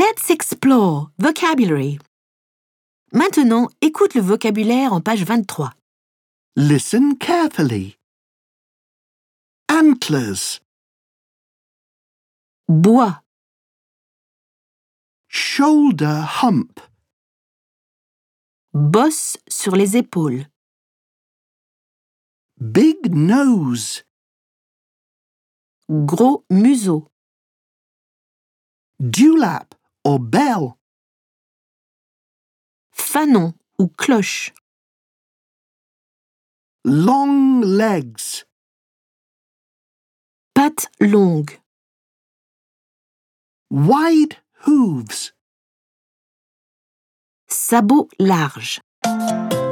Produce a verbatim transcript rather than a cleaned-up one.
Let's explore vocabulary. Maintenant, écoute le vocabulaire en page vingt-trois. Listen carefully. Antlers, Bois, shoulder hump, bosse sur les épaules, big nose, gros museau, dewlap or bell, fanon ou cloche, long legs, pattes longues, wide hooves. sabots larges.